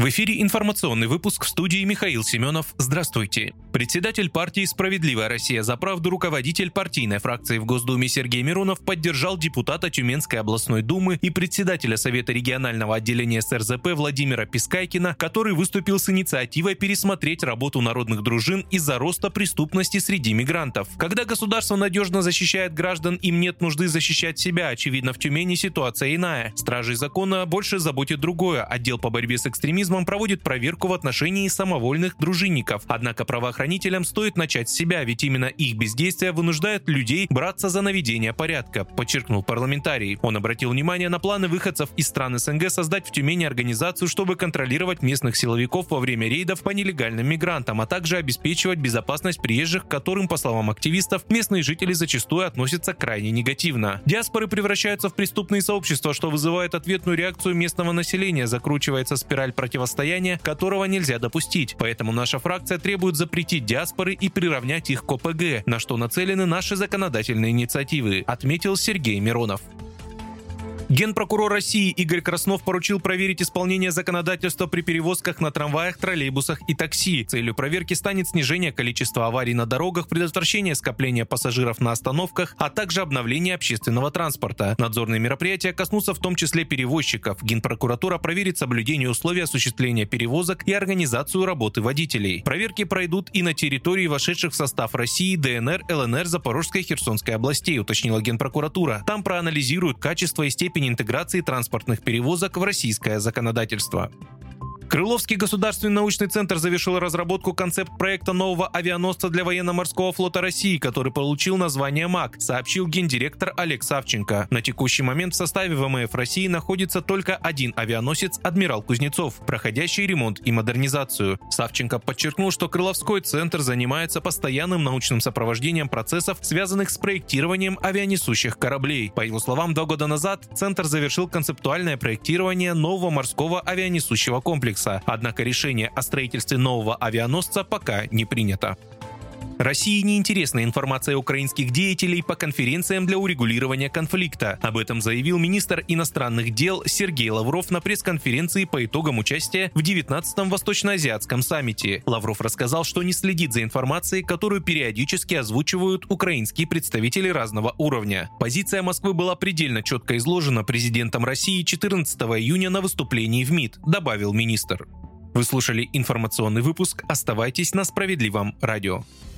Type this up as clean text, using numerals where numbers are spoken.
В эфире информационный выпуск, в студии Михаил Семенов. Здравствуйте. Председатель партии «Справедливая Россия за правду», руководитель партийной фракции в Госдуме Сергей Миронов поддержал депутата Тюменской областной думы и председателя Совета регионального отделения СРЗП Владимира Пискайкина, который выступил с инициативой пересмотреть работу народных дружин из-за роста преступности среди мигрантов. Когда государство надежно защищает граждан, им нет нужды защищать себя. Очевидно, в Тюмени ситуация иная. Стражей закона больше заботит другое. Отдел по борьбе с экстремизмом проводит проверку в отношении самовольных дружинников. Однако правоохранителям стоит начать с себя, ведь именно их бездействие вынуждает людей браться за наведение порядка, подчеркнул парламентарий. Он обратил внимание на планы выходцев из стран СНГ создать в Тюмени организацию, чтобы контролировать местных силовиков во время рейдов по нелегальным мигрантам, а также обеспечивать безопасность приезжих, к которым, по словам активистов, местные жители зачастую относятся крайне негативно. Диаспоры превращаются в преступные сообщества, что вызывает ответную реакцию местного населения, закручивается спираль противостояния, которого нельзя допустить. Поэтому наша фракция требует запретить диаспоры и приравнять их к ОПГ, на что нацелены наши законодательные инициативы, отметил Сергей Миронов. Генпрокурор России Игорь Краснов поручил проверить исполнение законодательства при перевозках на трамваях, троллейбусах и такси. Целью проверки станет снижение количества аварий на дорогах, предотвращение скопления пассажиров на остановках, а также обновление общественного транспорта. Надзорные мероприятия коснутся в том числе перевозчиков. Генпрокуратура проверит соблюдение условий осуществления перевозок и организацию работы водителей. Проверки пройдут и на территории, вошедших в состав России, ДНР, ЛНР, Запорожской и Херсонской областей, уточнила Генпрокуратура. Там проанализируют качество и степень интеграции транспортных перевозок в российское законодательство. Крыловский государственный научный центр завершил разработку концепт-проекта нового авианосца для военно-морского флота России, который получил название МАК, сообщил гендиректор Олег Савченко. На текущий момент в составе ВМФ России находится только один авианосец «Адмирал Кузнецов», проходящий ремонт и модернизацию. Савченко подчеркнул, что Крыловской центр занимается постоянным научным сопровождением процессов, связанных с проектированием авианесущих кораблей. По его словам, 2 года назад центр завершил концептуальное проектирование нового морского авианесущего комплекса. Однако решение о строительстве нового авианосца пока не принято. России неинтересна информация украинских деятелей по конференциям для урегулирования конфликта. Об этом заявил министр иностранных дел Сергей Лавров на пресс-конференции по итогам участия в 19-м Восточноазиатском саммите. Лавров рассказал, что не следит за информацией, которую периодически озвучивают украинские представители разного уровня. Позиция Москвы была предельно четко изложена президентом России 14 июня на выступлении в МИД, добавил министр. Вы слушали информационный выпуск. Оставайтесь на Справедливом радио.